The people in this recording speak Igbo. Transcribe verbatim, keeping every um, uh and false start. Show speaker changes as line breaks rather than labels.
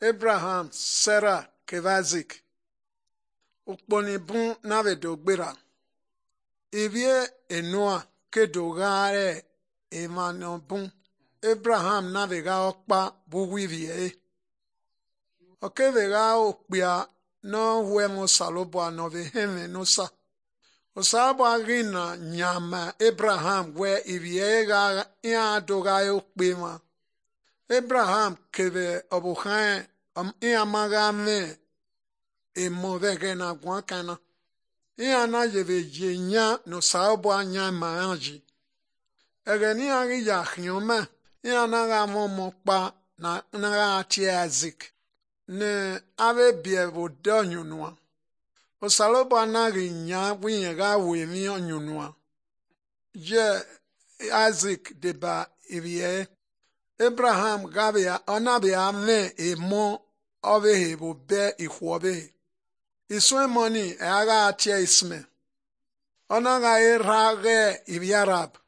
Abraham, Sarah, Kevazik. Ukponi bun nave dogbera. Evie enoa kedogare emano bun. Abraham navega okpa buwivie. Okevega okpia no huemo salobo anove heme no sa. Osabo agina nyama Abraham we iviega ia doga okpema. Abraham keve obuhae am ia magame e movege na guakana. Ia na yeve yenya no sabo anya maanji. Egeni agi ya hiome. Ia na ga momo pa na na ati azik. Ne ave bievo donyunwa. Osalobo anagi nya winyega wemi onyunwa. Je Isaac deba ivie. Abraham gabia onabia me emo ove hebo be ihuobe. Iswe money e aga atia isme. Onaga irage ibiarab.